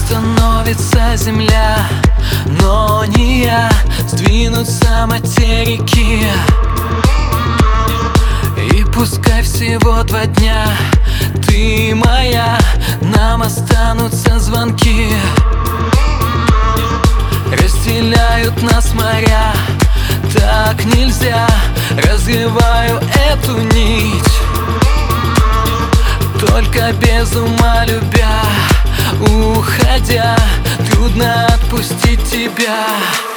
Остановится земля, но не я. Сдвинутся материки, и пускай всего 2 дня ты моя, нам останутся звонки. Разделяют нас моря, так нельзя. Разрываю эту нить, только без ума любя. Уходя, трудно отпустить тебя.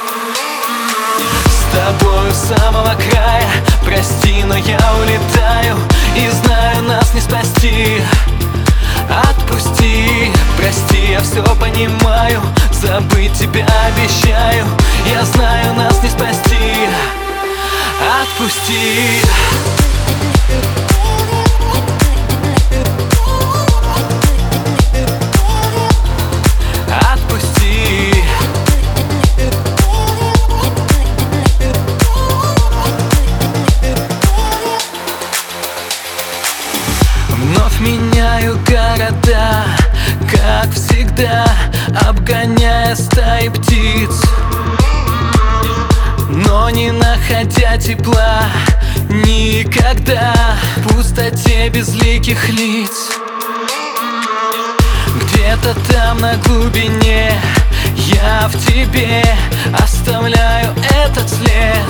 С тобою с самого края, прости, но я улетаю, и знаю, нас не спасти. Отпусти, прости, я все понимаю, забыть тебя обещаю. Я знаю, нас не спасти. Отпусти. Вновь меняю города, как всегда, обгоняя стаи птиц, но не находя тепла никогда в пустоте безликих лиц. Где-то там на глубине я в тебе оставляю этот след.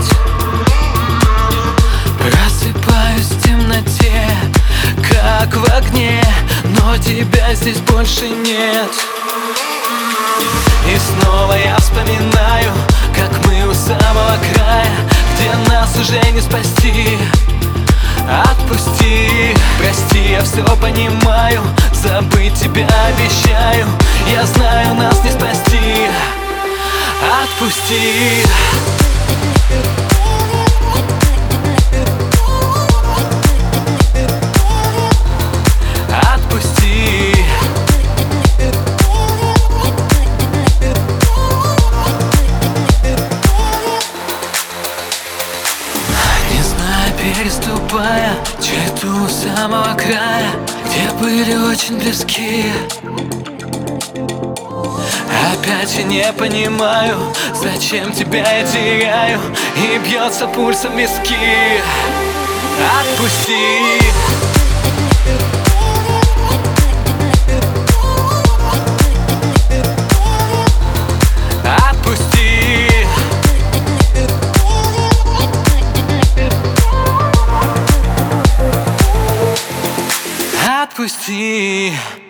Просыпаюсь в темноте, как в огне, но тебя здесь больше нет. И снова я вспоминаю, как мы у самого края, где нас уже не спасти. Отпусти, прости, я все понимаю, забыть тебя обещаю. Я знаю, нас не спасти. Отпусти. Переступая черту самого края, где были очень близки, опять я не понимаю, зачем тебя я теряю, и бьется пульсом виски. Отпусти. Отпусти.